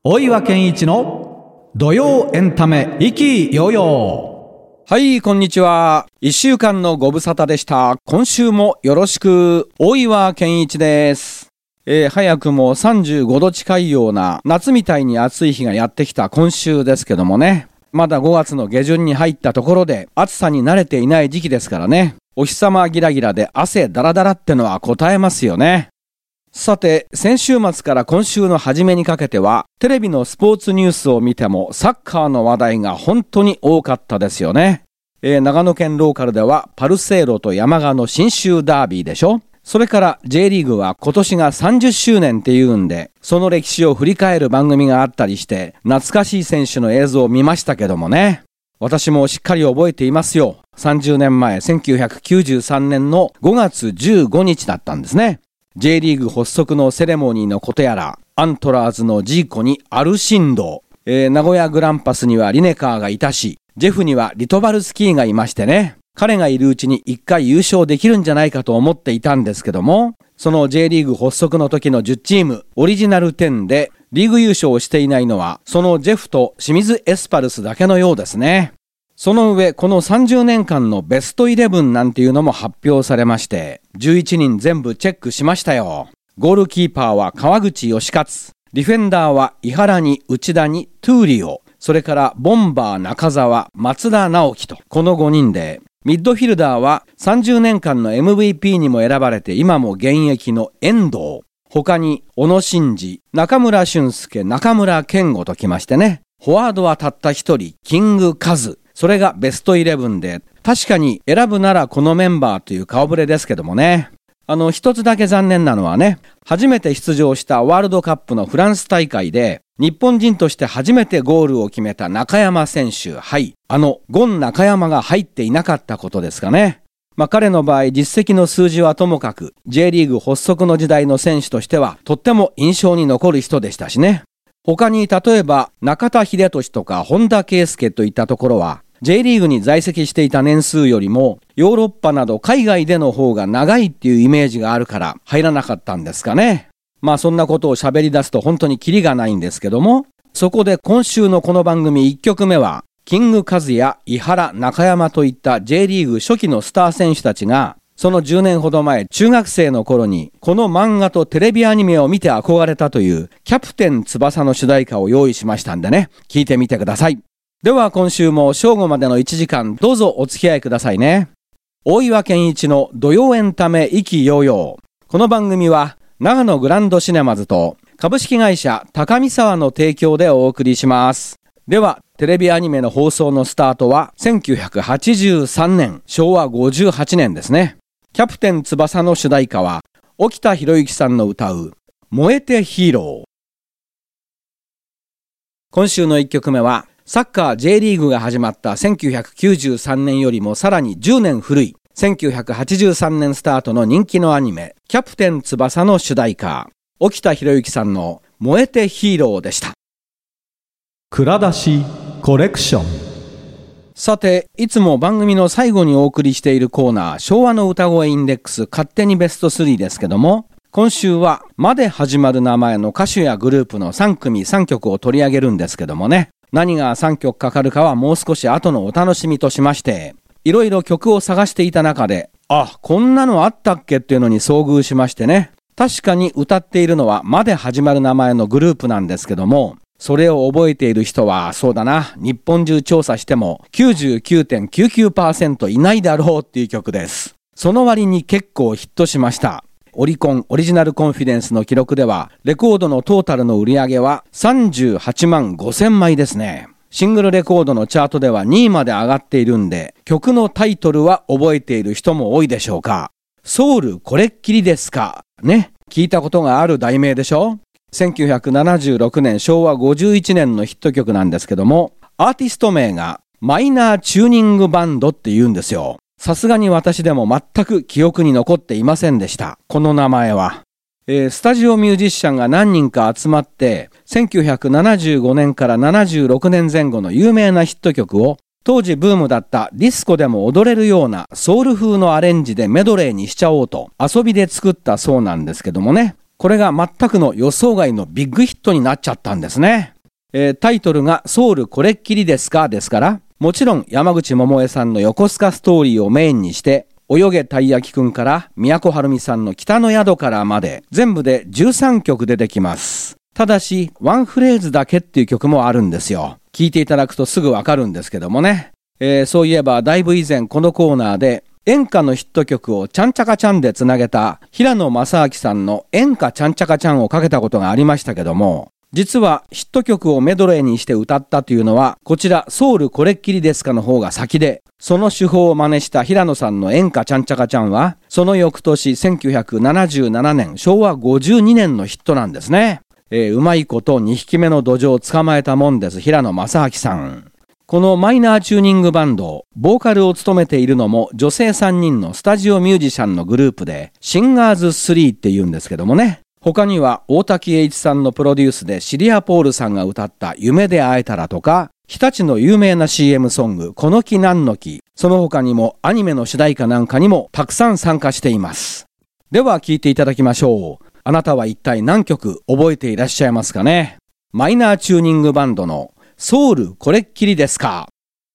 大岩健一の土曜エンタメ意気揚々。 はい、こんにちは。1週間のご無沙汰でした。今週もよろしく。大岩健一です。早くも35度近いような夏みたいに暑い日がやってきた今週ですけどもね。まだ5月の下旬に入ったところで暑さに慣れていない時期ですからね。お日様ギラギラで汗ダラダラってのは答えますよね。さて、先週末から今週の初めにかけては、テレビのスポーツニュースを見てもサッカーの話題が本当に多かったですよね。長野県ローカルではパルセイロと山鹿の信州ダービーでしょ。それから J リーグは今年が30周年っていうんで、その歴史を振り返る番組があったりして、懐かしい選手の映像を見ましたけどもね。私もしっかり覚えていますよ。30年前、1993年の5月15日だったんですね。J リーグ発足のセレモニーのことやら、アントラーズのジーコにアルシンド、名古屋グランパスにはリネカーがいたし、ジェフにはリトバルスキーがいましてね、彼がいるうちに一回優勝できるんじゃないかと思っていたんですけども、その J リーグ発足の時の10チーム、オリジナル10でリーグ優勝をしていないのは、そのジェフと清水エスパルスだけのようですね。その上、この30年間のベスト11なんていうのも発表されまして、11人全部チェックしましたよ。ゴールキーパーは川口義勝、ディフェンダーは井原に内田にトゥーリオ、それからボンバー中澤、松田直樹と、この5人で、ミッドフィルダーは30年間の MVP にも選ばれて今も現役の遠藤、他に小野伸二、中村俊輔、中村健吾ときましてね、フォワードはたった一人、キングカズ。それがベスト11で、確かに選ぶならこのメンバーという顔ぶれですけどもね。一つだけ残念なのはね、初めて出場したワールドカップのフランス大会で、日本人として初めてゴールを決めた中山選手、はい、ゴン中山が入っていなかったことですかね。彼の場合、実績の数字はともかく、J リーグ発足の時代の選手としては、とっても印象に残る人でしたしね。他に例えば、中田英寿とか本田圭佑といったところは、J リーグに在籍していた年数よりもヨーロッパなど海外での方が長いっていうイメージがあるから入らなかったんですかね。そんなことを喋り出すと本当にキリがないんですけども、そこで今週のこの番組1曲目はキングカズや井原中山といった J リーグ初期のスター選手たちがその10年ほど前中学生の頃にこの漫画とテレビアニメを見て憧れたというキャプテン翼の主題歌を用意しましたんでね、聞いてみてください。では今週も正午までの1時間どうぞお付き合いくださいね。大岩健一の土曜エンタメ意気揚々。この番組は長野グランドシネマズと株式会社高見沢の提供でお送りします。ではテレビアニメの放送のスタートは1983年、昭和58年ですね。キャプテン翼の主題歌は沖田博之さんの歌う燃えてヒーロー。今週の1曲目はサッカー J リーグが始まった1993年よりもさらに10年古い1983年スタートの人気のアニメキャプテン翼の主題歌、沖田博之さんの燃えてヒーローでした。 蔵出しコレクション。 さて、いつも番組の最後にお送りしているコーナー、昭和の歌声インデックス勝手にベスト3ですけども、今週はまで始まる名前の歌手やグループの3組3曲を取り上げるんですけどもね、何が3曲かかるかはもう少し後のお楽しみとしまして、いろいろ曲を探していた中で、こんなのあったっけっていうのに遭遇しましてね、確かに歌っているのはまで始まる名前のグループなんですけども、それを覚えている人はそうだな、日本中調査しても 99.99% いないだろうっていう曲です。その割に結構ヒットしました。オリコンオリジナルコンフィデンスの記録ではレコードのトータルの売り上げは38万5000枚ですね。シングルレコードのチャートでは2位まで上がっているんで、曲のタイトルは覚えている人も多いでしょうか。ソウルこれっきりですかね、聞いたことがある題名でしょ。1976年昭和51年のヒット曲なんですけども、アーティスト名がマイナーチューニングバンドって言うんですよ。さすがに私でも全く記憶に残っていませんでした、この名前は。スタジオミュージシャンが何人か集まって1975年から76年前後の有名なヒット曲を当時ブームだったディスコでも踊れるようなソウル風のアレンジでメドレーにしちゃおうと遊びで作ったそうなんですけどもね、これが全くの予想外のビッグヒットになっちゃったんですね。 タイトルがソウルこれっきりですかですから、もちろん山口百恵さんの横須賀ストーリーをメインにして、泳げたい焼きくんから都はるみさんの北の宿からまで全部で13曲出てきます。ただしワンフレーズだけっていう曲もあるんですよ。聞いていただくとすぐわかるんですけどもね。そういえばだいぶ以前このコーナーで演歌のヒット曲をちゃんちゃかちゃんでつなげた平野正明さんの演歌ちゃんちゃかちゃんをかけたことがありましたけども、実はヒット曲をメドレーにして歌ったというのはこちらソウルこれっきりですかの方が先で、その手法を真似した平野さんの演歌ちゃんちゃかちゃんはその翌年1977年昭和52年のヒットなんですね。うまいこと2匹目の土壌を捕まえたもんです平野正明さん。このマイナーチューニングバンド、ボーカルを務めているのも女性3人のスタジオミュージシャンのグループでシンガーズ3って言うんですけどもね。他には大滝栄一さんのプロデュースでシリア・ポールさんが歌った夢で会えたらとか、日立の有名な CM ソングこの木なんの木、その他にもアニメの主題歌なんかにもたくさん参加しています。では聴いていただきましょう。あなたは一体何曲覚えていらっしゃいますかね。マイナーチューニングバンドのソウルこれっきりですか。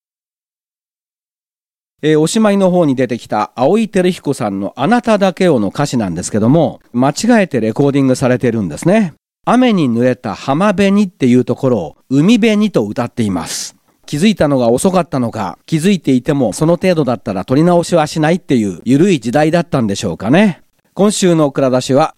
おしまいの方に出てきた青井輝彦さんのあなただけをの歌詞なんですけども、間違えてレコーディングされてるんですね。雨に濡れた浜辺にっていうところを海辺にと歌っています。気づいたのが遅かったのか、気づいていてもその程度だったら取り直しはしないっていう緩い時代だったんでしょうかね。今週の蔵出しは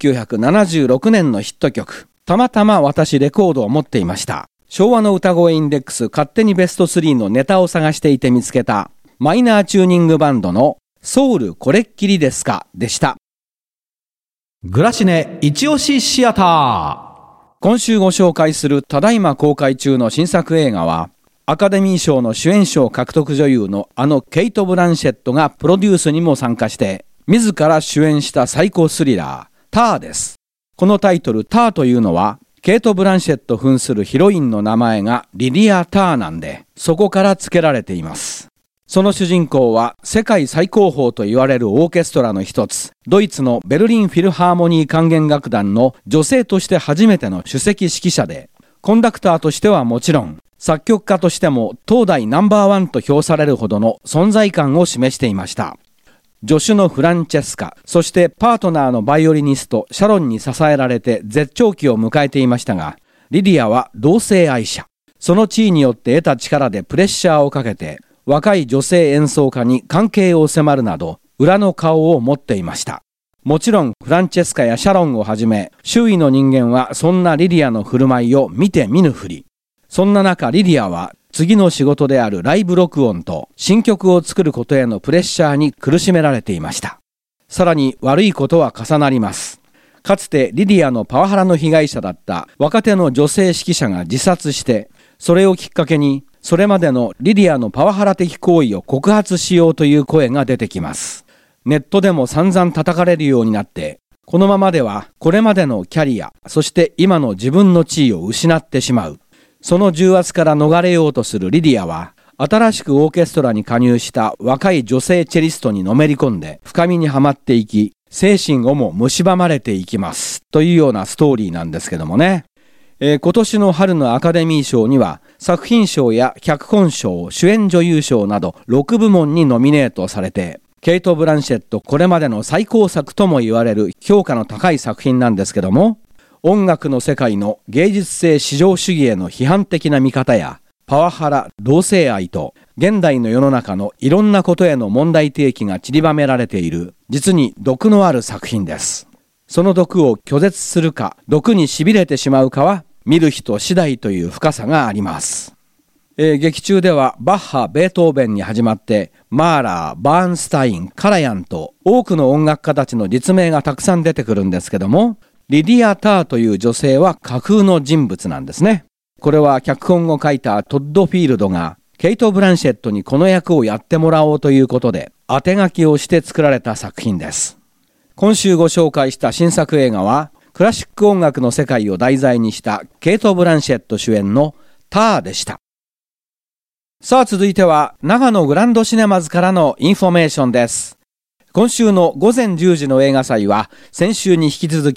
1976年のヒット曲。たまたま私レコードを持っていました。昭和の歌声インデックス勝手にベスト3のネタを探していて見つけたマイナーチューニングバンドのソウルこれっきりですかでした。 グラシネ一押しシアター。 今週ご紹介するただいま公開中の新作映画は、アカデミー賞の主演賞獲得女優のケイト・ブランシェットがプロデュースにも参加して自ら主演したサイコスリラーターです。このタイトルターというのはケイト・ブランシェット扮するヒロインの名前がリディア・ターなんで、そこから付けられています。その主人公は世界最高峰と言われるオーケストラの一つ、ドイツのベルリンフィルハーモニー管弦楽団の女性として初めての首席指揮者で、コンダクターとしてはもちろん、作曲家としても当代ナンバーワンと評されるほどの存在感を示していました。助手のフランチェスカ、そしてパートナーのバイオリニストシャロンに支えられて絶頂期を迎えていましたが、リディアは同性愛者。その地位によって得た力でプレッシャーをかけて、若い女性演奏家に関係を迫るなど裏の顔を持っていました。もちろんフランチェスカやシャロンをはじめ周囲の人間はそんなリディアの振る舞いを見て見ぬふり。そんな中リディアは次の仕事であるライブ録音と新曲を作ることへのプレッシャーに苦しめられていました。さらに悪いことは重なります。かつてリディアのパワハラの被害者だった若手の女性指揮者が自殺して、それをきっかけにそれまでのリディアのパワハラ的行為を告発しようという声が出てきます。ネットでも散々叩かれるようになって、このままではこれまでのキャリア、そして今の自分の地位を失ってしまう。その重圧から逃れようとするリディアは、新しくオーケストラに加入した若い女性チェリストにのめり込んで深みにはまっていき、精神をも蝕まれていきますというようなストーリーなんですけどもね。今年の春のアカデミー賞には作品賞や脚本賞、主演女優賞など6部門にノミネートされて、ケイト・ブランシェットこれまでの最高作とも言われる評価の高い作品なんですけども、音楽の世界の芸術性至上主義への批判的な見方やパワハラ、同性愛と現代の世の中のいろんなことへの問題提起が散りばめられている実に毒のある作品です。その毒を拒絶するか、毒に痺れてしまうかは見る人次第という深さがあります。劇中ではバッハ、ベートーベンに始まってマーラー、バーンスタイン、カラヤンと多くの音楽家たちの実名がたくさん出てくるんですけども、リディア・ターという女性は架空の人物なんですね。これは脚本を書いたトッド・フィールドがケイト・ブランシェットにこの役をやってもらおうということで当て書きをして作られた作品です。今週ご紹介した新作映画はクラシック音楽の世界を題材にしたケイト・ブランシェット主演のターでした。さあ続いては長野グランドシネマズからのインフォメーションです。今週の午前10時の映画祭は先週に引き続き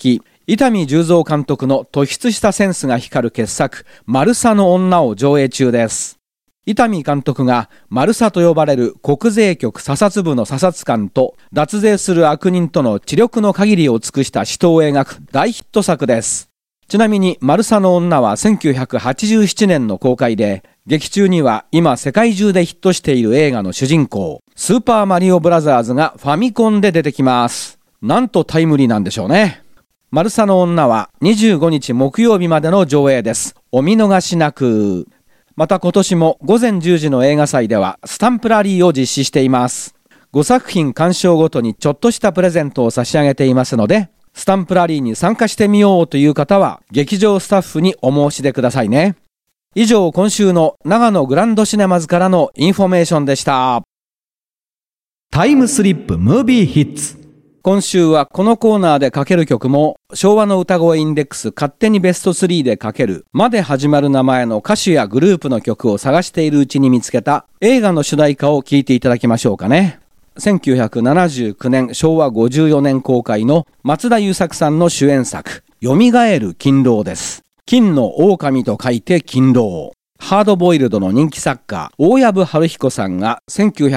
伊丹十三監督の突出したセンスが光る傑作、マルサの女を上映中です。伊丹監督がマルサと呼ばれる国税局査察部の査察官と脱税する悪人との知力の限りを尽くした死闘を描く大ヒット作です。ちなみにマルサの女は1987年の公開で、劇中には今世界中でヒットしている映画の主人公、スーパーマリオブラザーズがファミコンで出てきます。なんとタイムリーなんでしょうね。マルサの女は25日木曜日までの上映です。お見逃しなく。また今年も午前10時の映画祭ではスタンプラリーを実施しています。5作品鑑賞ごとにちょっとしたプレゼントを差し上げていますので、スタンプラリーに参加してみようという方は劇場スタッフにお申し出くださいね。以上、今週の長野グランドシネマズからのインフォメーションでした。 タイムスリップムービーヒッツ。 今週はこのコーナーでかける曲も昭和の歌声インデックス勝手にベスト3でかけるまで始まる名前の歌手やグループの曲を探しているうちに見つけた映画の主題歌を聴いていただきましょうかね。1979年昭和54年公開の松田優作さんの主演作、蘇る勤労です。金の狼と書いて勤労。ハードボイルドの人気作家、大藪春彦さんが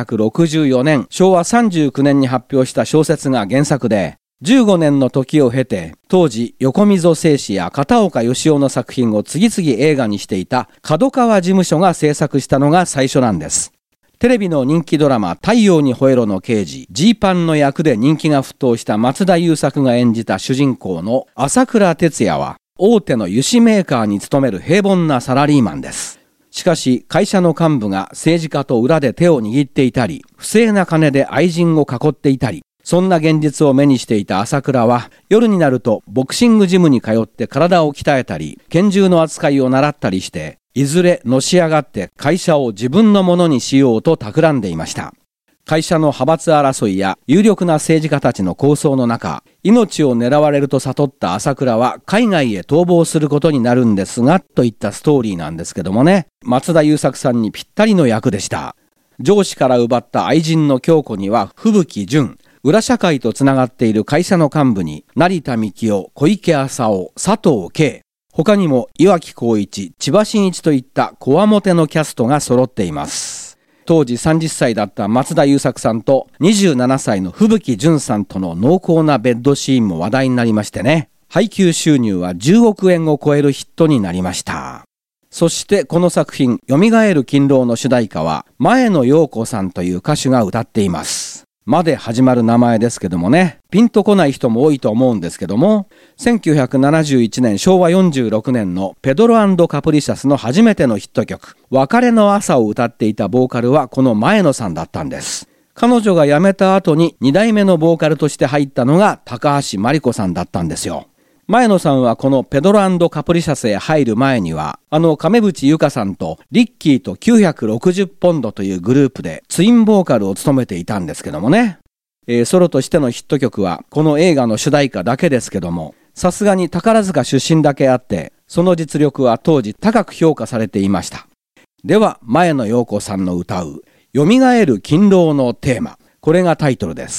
1964年、昭和39年に発表した小説が原作で、15年の時を経て、当時、横溝正史や片岡義雄の作品を次々映画にしていた角川事務所が制作したのが最初なんです。テレビの人気ドラマ、太陽にほえろの刑事、ジーパンの役で人気が沸騰した松田優作が演じた主人公の朝倉哲也は、大手の油脂メーカーに勤める平凡なサラリーマンです。しかし会社の幹部が政治家と裏で手を握っていたり、不正な金で愛人を囲っていたり、そんな現実を目にしていた朝倉は、夜になるとボクシングジムに通って体を鍛えたり、拳銃の扱いを習ったりして、いずれのし上がって会社を自分のものにしようと企んでいました。会社の派閥争いや有力な政治家たちの抗争の中、命を狙われると悟った朝倉は海外へ逃亡することになるんですが、といったストーリーなんですけどもね、松田優作さんにぴったりの役でした。上司から奪った愛人の京子には吹雪純、裏社会とつながっている会社の幹部に成田幹夫、小池浅尾、佐藤圭、他にも岩城浩一、千葉真一といったこわもてのキャストが揃っています。当時30歳だった松田優作さんと27歳の吹雪純さんとの濃厚なベッドシーンも話題になりましてね、配給収入は10億円を超えるヒットになりました。そしてこの作品、蘇る勤労の主題歌は前野陽子さんという歌手が歌っています。まで始まる名前ですけどもね、ピンとこない人も多いと思うんですけども、1971年昭和46年のペドロ&カプリシャスの初めてのヒット曲、別れの朝を歌っていたボーカルはこの前野さんだったんです。彼女が辞めた後に2代目のボーカルとして入ったのが高橋真理子さんだったんですよ。前野さんはこのペドロ&カプリシャスへ入る前には、亀渕由香さんとリッキーと960ポンドというグループでツインボーカルを務めていたんですけどもね。ソロとしてのヒット曲はこの映画の主題歌だけですけども、さすがに宝塚出身だけあって、その実力は当時高く評価されていました。では、前野陽子さんの歌う、蘇る勤労のテーマ。これがタイトルです。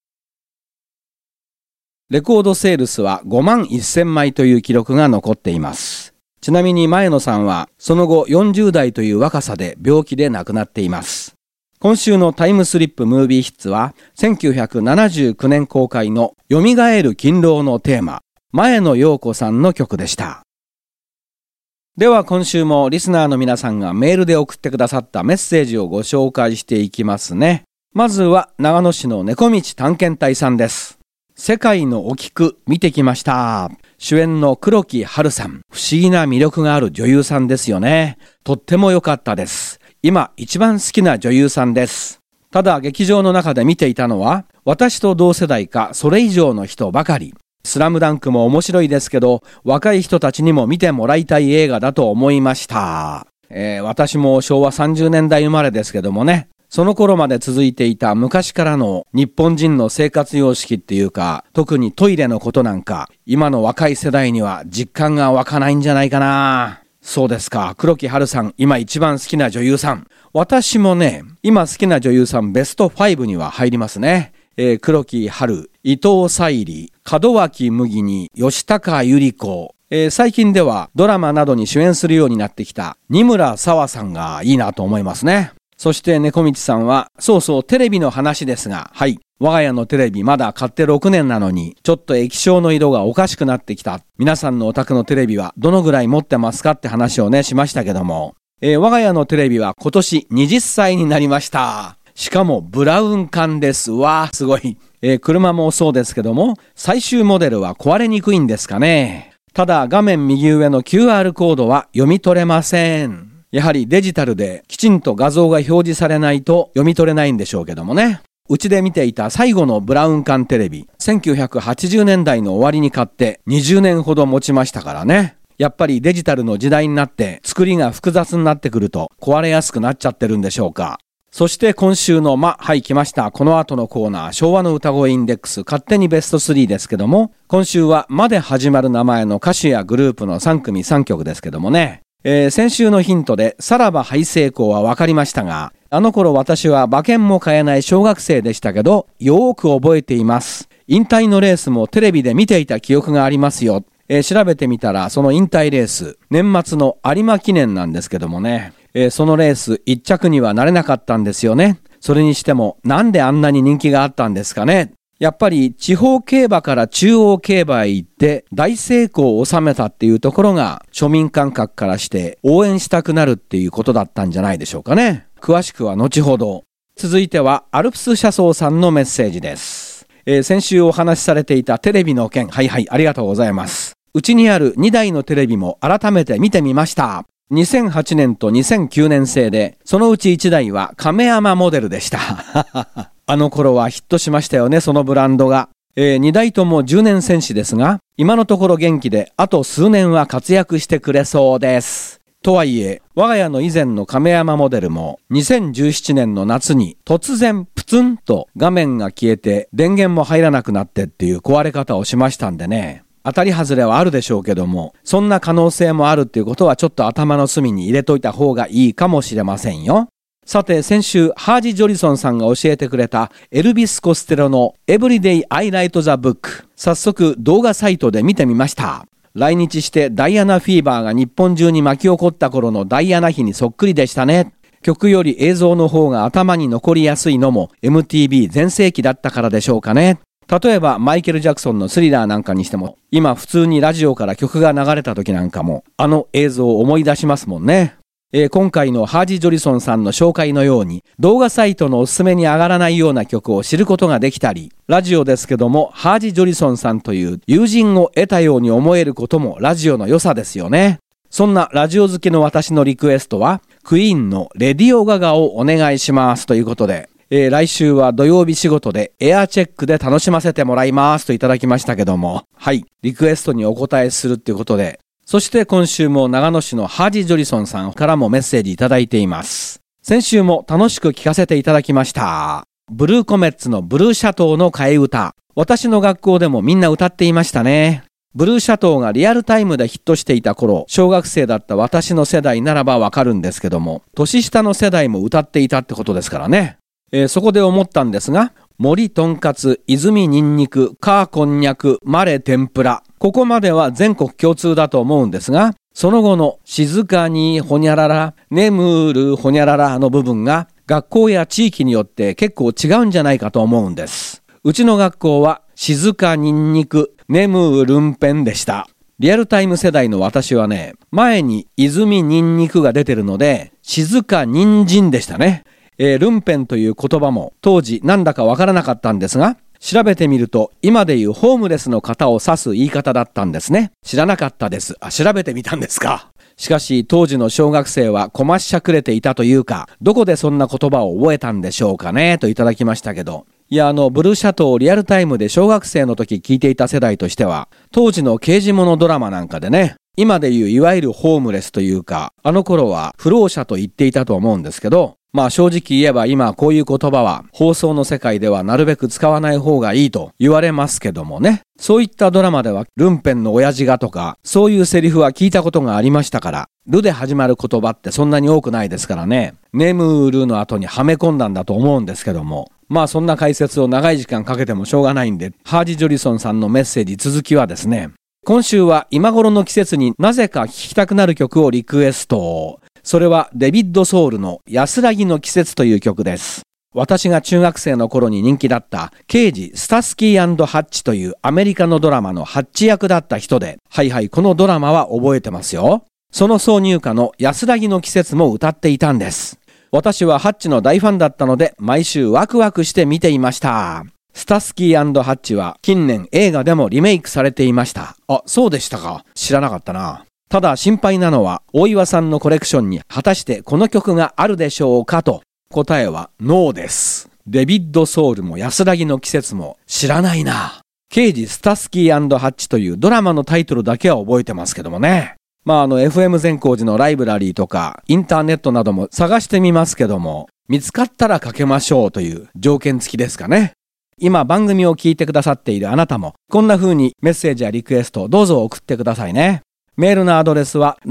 レコードセールスは5万1000枚という記録が残っています。ちなみに前野さんはその後40代という若さで病気で亡くなっています。今週のタイムスリップムービーヒッツは1979年公開の蘇る勤労のテーマ、前野陽子さんの曲でした。では今週もリスナーの皆さんがメールで送ってくださったメッセージをご紹介していきますね。まずは長野市の猫道探検隊さんです。世界のお菊見てきました。主演の黒木華さん、不思議な魅力がある女優さんですよね。とっても良かったです。今一番好きな女優さんです。ただ劇場の中で見ていたのは私と同世代かそれ以上の人ばかり。スラムダンクも面白いですけど、若い人たちにも見てもらいたい映画だと思いました。私も昭和30年代生まれですけどもね、その頃まで続いていた昔からの日本人の生活様式っていうか、特にトイレのことなんか、今の若い世代には実感が湧かないんじゃないかな。そうですか。黒木華さん、今一番好きな女優さん。私もね、今好きな女優さんベスト5には入りますね。 黒木春、伊藤沙莉、門脇麦に吉高由里子、最近ではドラマなどに主演するようになってきた二村沙和さんがいいなと思いますね。そして猫道さんは、そうテレビの話ですが、はい。我が家のテレビまだ買って6年なのに、ちょっと液晶の色がおかしくなってきた。皆さんのお宅のテレビはどのぐらい持ってますかって話をね、しましたけども、我が家のテレビは今年20歳になりました。しかもブラウン管です。わー、すごい。車もそうですけども、最終モデルは壊れにくいんですかね。ただ画面右上の QR コードは読み取れません。やはりデジタルできちんと画像が表示されないと読み取れないんでしょうけどもね。うちで見ていた最後のブラウン管テレビ、1980年代の終わりに買って20年ほど持ちましたからね。やっぱりデジタルの時代になって作りが複雑になってくると壊れやすくなっちゃってるんでしょうか。そして今週のはい来ました。この後のコーナー、昭和の歌声インデックス勝手にベスト3ですけども、今週はで始まる名前の歌手やグループの3組3曲ですけどもね。先週のヒントでさらば廃成功は分かりましたが、あの頃私は馬券も買えない小学生でしたけど、よーく覚えています。引退のレースもテレビで見ていた記憶がありますよ。調べてみたらその引退レース、年末の有馬記念なんですけどもね。そのレース1着にはなれなかったんですよね。それにしてもなんであんなに人気があったんですかね。やっぱり地方競馬から中央競馬へ行って大成功を収めたっていうところが庶民感覚からして応援したくなるっていうことだったんじゃないでしょうかね。詳しくは後ほど。続いてはアルプス車窓さんのメッセージです。先週お話しされていたテレビの件、はいありがとうございます。うちにある2台のテレビも改めて見てみました。2008年と2009年製で、そのうち1台は亀山モデルでした。あの頃はヒットしましたよね、そのブランドが。2台とも10年戦士ですが、今のところ元気で、あと数年は活躍してくれそうです。とはいえ、我が家の以前の亀山モデルも、2017年の夏に突然プツンと画面が消えて、電源も入らなくなってっていう壊れ方をしましたんでね。当たり外れはあるでしょうけども、そんな可能性もあるっていうことはちょっと頭の隅に入れといた方がいいかもしれませんよ。さて先週ハージ・ジョリソンさんが教えてくれたエルビス・コステロの Everyday I Write the Book、 早速動画サイトで見てみました。来日してダイアナフィーバーが日本中に巻き起こった頃のダイアナ妃にそっくりでしたね。曲より映像の方が頭に残りやすいのも MTV 全盛期だったからでしょうかね。例えばマイケル・ジャクソンのスリラーなんかにしても、今普通にラジオから曲が流れた時なんかもあの映像を思い出しますもんね。今回のハージ・ジョリソンさんの紹介のように動画サイトのおすすめに上がらないような曲を知ることができたり、ラジオですけどもハージ・ジョリソンさんという友人を得たように思えることもラジオの良さですよね。そんなラジオ好きの私のリクエストはクイーンのレディオガガをお願いしますということで、来週は土曜日仕事でエアチェックで楽しませてもらいますといただきましたけども、はい、リクエストにお答えするっていうことで、そして今週も長野市のハージ・ジョリソンさんからもメッセージいただいています。先週も楽しく聞かせていただきました。ブルーコメッツのブルーシャトーの替え歌、私の学校でもみんな歌っていましたね。ブルーシャトーがリアルタイムでヒットしていた頃、小学生だった私の世代ならばわかるんですけども、年下の世代も歌っていたってことですからね。そこで思ったんですが、森とんかつ、泉にんにく、カーこんにゃく、マレ天ぷら、ここまでは全国共通だと思うんですが、その後の静かにほにゃらら、眠るほにゃららの部分が学校や地域によって結構違うんじゃないかと思うんです。うちの学校は静かにんにく、眠るんぺんでした。リアルタイム世代の私はね、前に泉にんにくが出てるので、静かにんじんでしたね。ルンペンという言葉も当時なんだかわからなかったんですが、調べてみると今でいうホームレスの方を指す言い方だったんですね。知らなかったです。調べてみたんですか。しかし当時の小学生はこましゃくれていたというか、どこでそんな言葉を覚えたんでしょうかねといただきましたけど、いやブルーシャトーをリアルタイムで小学生の時聞いていた世代としては、当時の刑事物ドラマなんかでね、今でいういわゆるホームレスというか、あの頃は不老者と言っていたと思うんですけど、まあ正直言えば今こういう言葉は放送の世界ではなるべく使わない方がいいと言われますけどもね。そういったドラマではルンペンの親父がとかそういうセリフは聞いたことがありましたから、ルで始まる言葉ってそんなに多くないですからね。眠るの後にはめ込んだんだと思うんですけども、 まあそんな解説を長い時間かけてもしょうがないんで、ハージ・ジョリソンさんのメッセージ続きはですね、今週は今頃の季節になぜか聴きたくなる曲をリクエスト。それはデビッド・ソウルの安らぎの季節という曲です。私が中学生の頃に人気だった刑事スタスキー&ハッチというアメリカのドラマのハッチ役だった人で、はいはい、このドラマは覚えてますよ。その挿入歌の安らぎの季節も歌っていたんです。私はハッチの大ファンだったので毎週ワクワクして見ていました。スタスキー&ハッチは近年映画でもリメイクされていました。あ、そうでしたか。知らなかったな。ただ心配なのは大岩さんのコレクションに果たしてこの曲があるでしょうかと。答えはノーです。デビッド・ソウルも安らぎの季節も知らないな。刑事スタスキー&ハッチというドラマのタイトルだけは覚えてますけどもね。FM 善光寺のライブラリーとかインターネットなども探してみますけども、見つかったらかけましょうという条件付きですかね。今番組を聞いてくださっているあなたもこんな風にメッセージやリクエストをどうぞ送ってくださいね。メールのアドレスは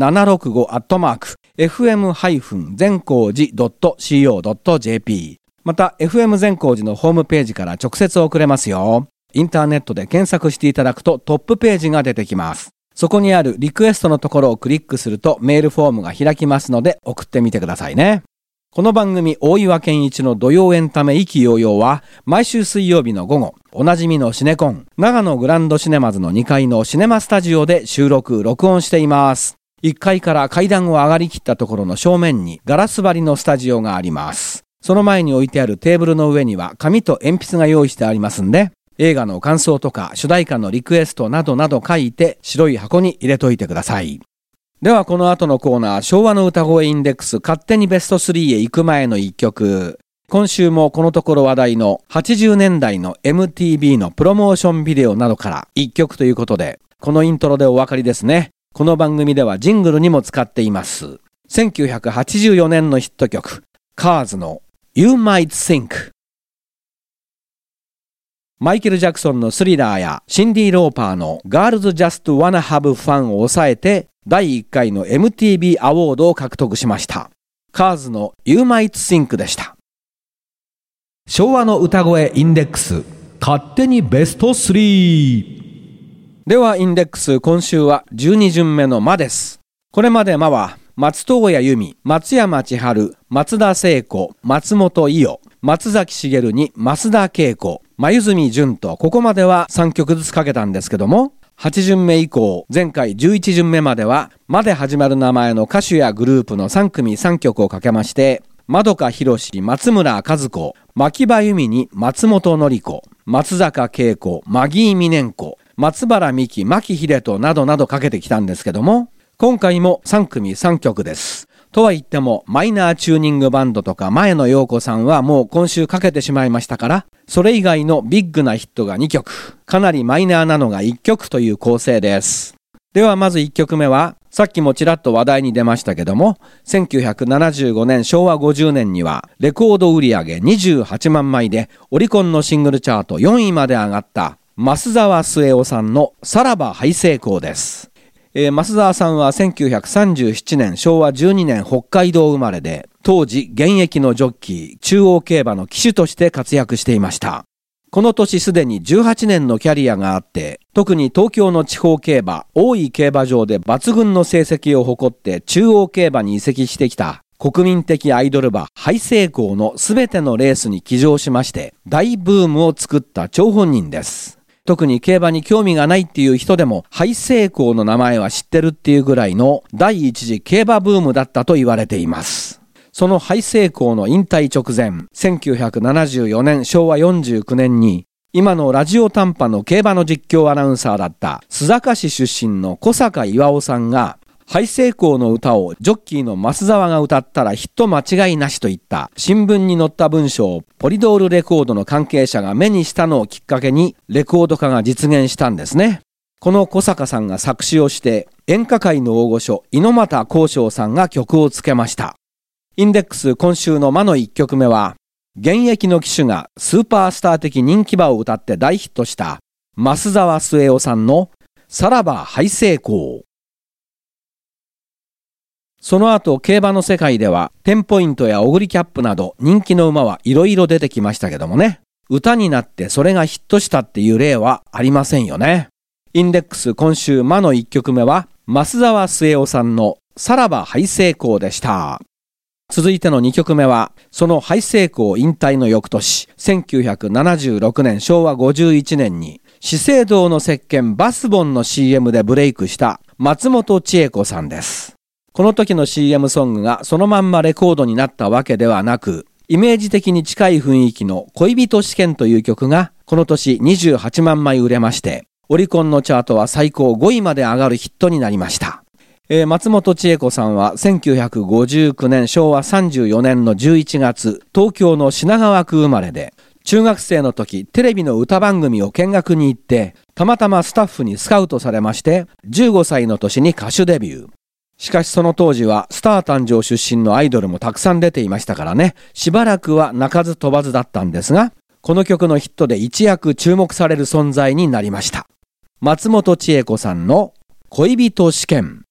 765@fm-善光寺.co.jp。 また FM 善光寺のホームページから直接送れますよ。インターネットで検索していただくとトップページが出てきます。そこにあるリクエストのところをクリックするとメールフォームが開きますので送ってみてくださいね。この番組大岩健一の土曜エンタメ意気揚々は毎週水曜日の午後、おなじみのシネコン長野グランドシネマズの2階のシネマスタジオで収録・録音しています。1階から階段を上がりきったところの正面にガラス張りのスタジオがあります。その前に置いてあるテーブルの上には紙と鉛筆が用意してありますんで、映画の感想とか主題歌のリクエストなどなど書いて白い箱に入れといてください。ではこの後のコーナー、昭和の歌声インデックス勝手にベスト3へ行く前の一曲。今週もこのところ話題の80年代の MTV のプロモーションビデオなどから一曲ということで、このイントロでお分かりですね。この番組ではジングルにも使っています。1984年のヒット曲、カーズの You Might Think。マイケル・ジャクソンのスリラーやシンディ・ローパーの Girls Just Wanna Have Fun を抑えて第1回の MTV アワードを獲得しました。カーズの You Might Think でした。 昭和の歌声インデックス勝手にベスト3。 ではインデックス、今週は12巡目の間です。これまで間は松任谷由実、松山千春、松田聖子、松本伊代、松崎しげるに増田恵子、黛純と、ここまでは3曲ずつかけたんですけども、8巡目以降、前回11巡目までは間で始まる名前の歌手やグループの3組3曲をかけまして、円香博、松村和子、牧場由美に松本典子、松坂慶子、マギー・ミネンコ、松原美希、牧秀人などなどかけてきたんですけども、今回も3組3曲です。とは言ってもマイナーチューニングバンドとか前野陽子さんはもう今週かけてしまいましたから、それ以外のビッグなヒットが2曲、かなりマイナーなのが1曲という構成です。ではまず1曲目は、さっきもちらっと話題に出ましたけども、1975年昭和50年にはレコード売上28万枚でオリコンのシングルチャート4位まで上がった増沢末男さんのさらばハイ成功です。増沢さんは1937年昭和12年北海道生まれで、当時現役のジョッキー、中央競馬の騎手として活躍していました。この年すでに18年のキャリアがあって、特に東京の地方競馬、大井競馬場で抜群の成績を誇って中央競馬に移籍してきた国民的アイドル馬ハイ成功のすべてのレースに騎乗しまして、大ブームを作った張本人です。特に競馬に興味がないっていう人でもハイ成功の名前は知ってるっていうぐらいの第一次競馬ブームだったと言われています。そのハイ成功の引退直前、1974年昭和49年に今のラジオ短波の競馬の実況アナウンサーだった須坂市出身の小坂巌さんが、ハイ成功の歌をジョッキーの増沢が歌ったらヒット間違いなしといった新聞に載った文章をポリドールレコードの関係者が目にしたのをきっかけにレコード化が実現したんですね。この小坂さんが作詞をして演歌界の大御所猪俣公章さんが曲をつけました。インデックス今週の魔の1曲目は、現役の騎手がスーパースター的人気馬を歌って大ヒットした増沢末男さんのさらばハイ成功。 その後競馬の世界ではテンポイントやオグリキャップなど人気の馬はいろいろ出てきましたけどもね、歌になってそれがヒットしたっていう例はありませんよね。インデックス今週魔の1曲目は増沢末男さんのさらばハイセイコーでした。続いての2曲目はそのハイセイコー引退の翌年1976年昭和51年に資生堂の石鹸バスボンの CM でブレイクした松本千恵子さんです。この時の CM ソングがそのまんまレコードになったわけではなく、イメージ的に近い雰囲気の恋人試験という曲がこの年28万枚売れまして、オリコンのチャートは最高5位まで上がるヒットになりました。松本千恵子さんは1959年昭和34年の11月、東京の品川区生まれで、中学生の時テレビの歌番組を見学に行って、たまたまスタッフにスカウトされまして、15歳の年に歌手デビュー。しかしその当時はスター誕生出身のアイドルもたくさん出ていましたからね、しばらくは鳴かず飛ばずだったんですが、この曲のヒットで一躍注目される存在になりました。松本千恵子さんの恋人試験。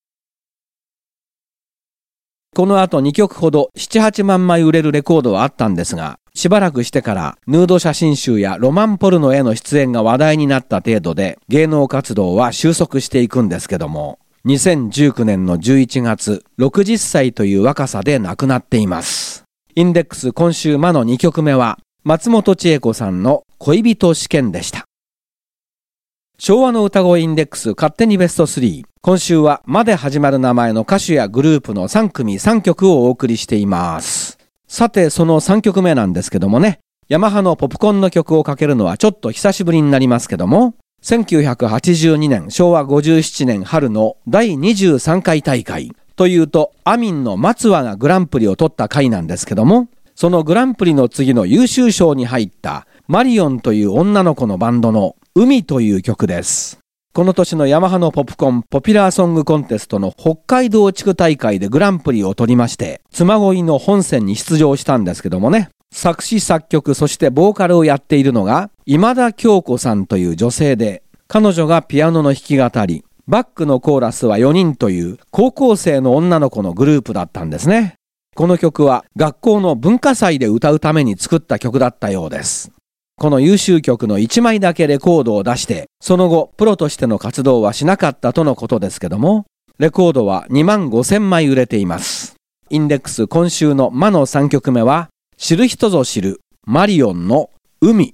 この後2曲ほど7、8万枚売れるレコードはあったんですが、しばらくしてからヌード写真集やロマンポルノへの出演が話題になった程度で芸能活動は収束していくんですけども、2019年の11月、60歳という若さで亡くなっています。インデックス今週魔の2曲目は松本千恵子さんの恋人試験でした。昭和の歌声インデックス勝手にベスト3。今週は魔で始まる名前の歌手やグループの3組3曲をお送りしています。さてその3曲目なんですけどもね、ヤマハのポップコーンの曲をかけるのはちょっと久しぶりになりますけども、1982年昭和57年春の第23回大会というとアミンの松和がグランプリを取った回なんですけども、そのグランプリの次の優秀賞に入ったマリオンという女の子のバンドの海という曲です。この年のヤマハのポップコンポピュラーソングコンテストの北海道地区大会でグランプリを取りまして、妻恋の本選に出場したんですけどもね、作詞作曲そしてボーカルをやっているのが今田京子さんという女性で、彼女がピアノの弾き語り、バックのコーラスは4人という高校生の女の子のグループだったんですね。この曲は学校の文化祭で歌うために作った曲だったようです。この優秀曲の1枚だけレコードを出して、その後プロとしての活動はしなかったとのことですけども、レコードは2万5千枚売れています。インデックス今週の魔の3曲目は、知る人ぞ知るマリオンの海。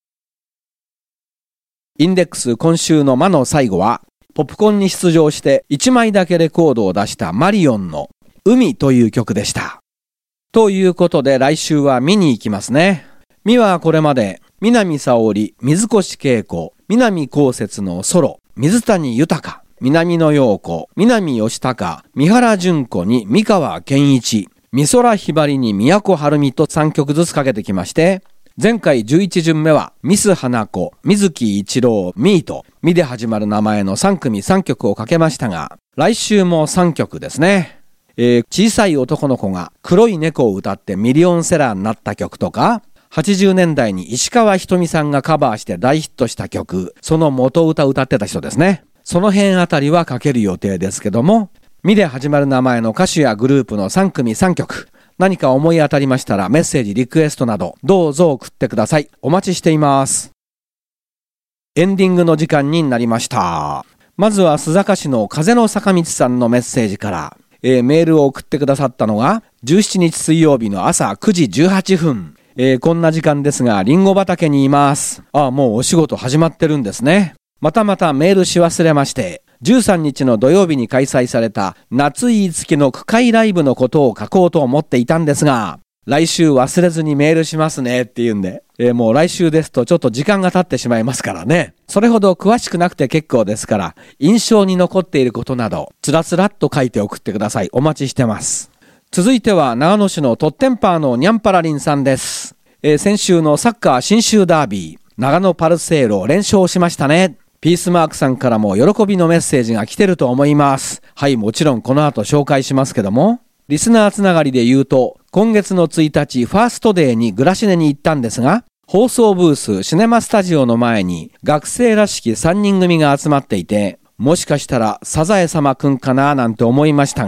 インデックス今週の魔の最後は、ポップコーンに出場して1枚だけレコードを出したマリオンの海という曲でした。ということで来週は見に行きますね。見はこれまで南沙織、水越恵子、南こうせつのソロ、水谷豊、南野陽子、南義孝、三原純子に三川健一、美空ひばりに都はるみと3曲ずつかけてきまして、前回11巡目はミス花子、水木一郎、ミーと、ミで始まる名前の3組3曲をかけましたが、来週も3曲ですね。小さい男の子が黒い猫を歌ってミリオンセラーになった曲とか、80年代に石川ひとみさんがカバーして大ヒットした曲、その元歌を歌ってた人ですね。その辺あたりはかける予定ですけども、ミで始まる名前の歌手やグループの3組3曲、何か思い当たりましたらメッセージ、リクエストなどどうぞ送ってください。お待ちしています。エンディングの時間になりました。まずは須坂市の風の坂道さんのメッセージから、メールを送ってくださったのが17日水曜日の朝9時18分。こんな時間ですがリンゴ畑にいます。もうお仕事始まってるんですね。またメールし忘れまして、13日の土曜日に開催された夏言いつきの区会ライブのことを書こうと思っていたんですが、来週忘れずにメールしますねって言うんで、もう来週ですとちょっと時間が経ってしまいますからね。それほど詳しくなくて結構ですから、印象に残っていることなどつらつらっと書いて送ってください。お待ちしてます。続いては長野市のトッテンパーのニャンパラリンさんです。先週のサッカー新州ダービー、長野パルセーロ連勝しましたね。ピースマークさんからも喜びのメッセージが来てると思います。はい、もちろんこの後紹介しますけども、リスナーつながりで言うと、今月の1日ファーストデーにグラシネに行ったんですが、放送ブースシネマスタジオの前に学生らしき3人組が集まっていて、もしかしたらサザエ様くんかななんて思いましたが、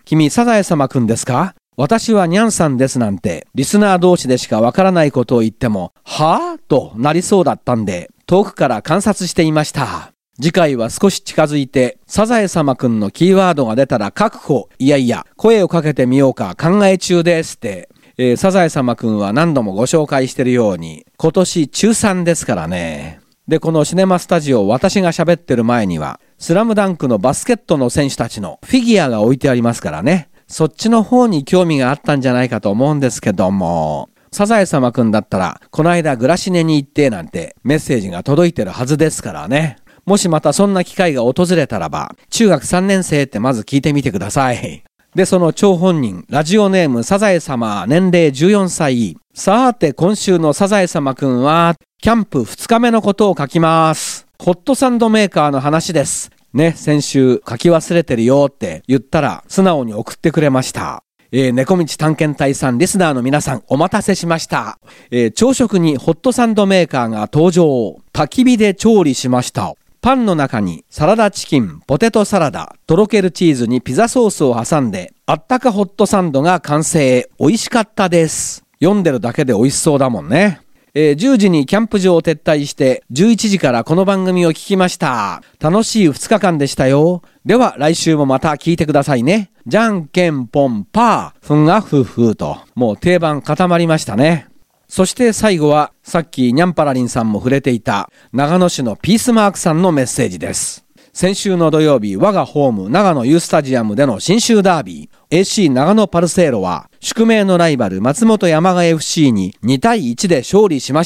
君サザエ様くんですか？私はニャンさんですなんて、リスナー同士でしかわからないことを言っても、はぁとなりそうだったんで、遠くから観察していました。次回は少し近づいて、サザエ様くんのキーワードが出たら確保、いやいや、声をかけてみようか考え中ですって。サザエ様くんは何度もご紹介しているように、今年中3ですからね。で、このシネマスタジオ、私が喋ってる前には、スラムダンクのバスケットの選手たちのフィギュアが置いてありますからね。そっちの方に興味があったんじゃないかと思うんですけども、サザエ様くんだったら、この間グラシネに行ってなんてメッセージが届いてるはずですからね。もしまたそんな機会が訪れたらば、中学3年生ってまず聞いてみてください。で、その張本人、ラジオネームサザエ様、年齢14歳。さて、今週のサザエ様くんは、キャンプ2日目のことを書きます。ホットサンドメーカーの話です。ね、先週書き忘れてるよって言ったら素直に送ってくれました。猫道探検隊さん、リスナーの皆さんお待たせしました。朝食にホットサンドメーカーが登場。焚き火で調理しました。パンの中にサラダチキン、ポテトサラダ、とろけるチーズにピザソースを挟んで、あったかホットサンドが完成。美味しかったです。読んでるだけで美味しそうだもんね。10時にキャンプ場を撤退して11時からこの番組を聞きました。楽しい2日間でしたよ。では来週もまた聞いてくださいね。じゃんけんぽんパー、ふんがふふと。もう定番固まりましたね。そして最後はさっきニャンパラリンさんも触れていた長野市のピースマークさんのメッセージです。先週の土曜日、我がホーム長野ユースタジアムでの信州ダービー AC 長野パルセーロは宿命のライバル松本山雅 FC に2対1で勝利しました。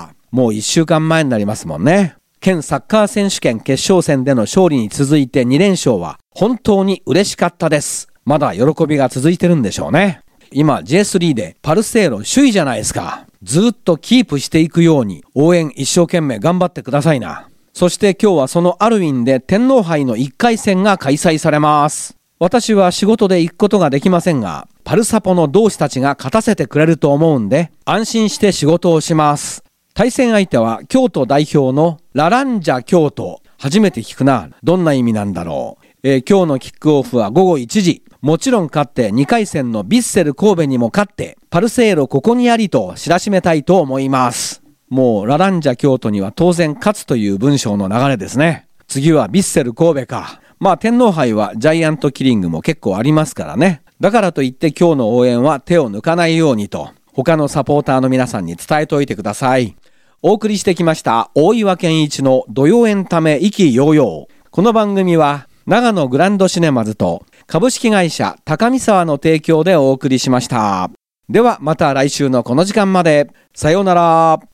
もう1週間前になりますもんね。県サッカー選手権決勝戦での勝利に続いて2連勝は本当に嬉しかったです。まだ喜びが続いてるんでしょうね。今 J3 でパルセーロ首位じゃないですか。ずっとキープしていくように応援一生懸命頑張ってくださいな。そして今日はそのアルウィンで天皇杯の1回戦が開催されます。私は仕事で行くことができませんが、パルサポの同志たちが勝たせてくれると思うんで、安心して仕事をします。対戦相手は京都代表のラランジャ京都。初めて聞くな。どんな意味なんだろう。今日のキックオフは午後1時。もちろん勝って2回戦のヴィッセル神戸にも勝って、パルセーロここにありと知らしめたいと思います。もうラランジャ京都には当然勝つという文章の流れですね。次はヴィッセル神戸か。まあ天皇杯はジャイアントキリングも結構ありますからね。だからといって今日の応援は手を抜かないようにと、他のサポーターの皆さんに伝えておいてください。お送りしてきました大岩健一の土曜エンタメ意気揚々。この番組は長野グランドシネマズと株式会社高見沢の提供でお送りしました。ではまた来週のこの時間まで。さようなら。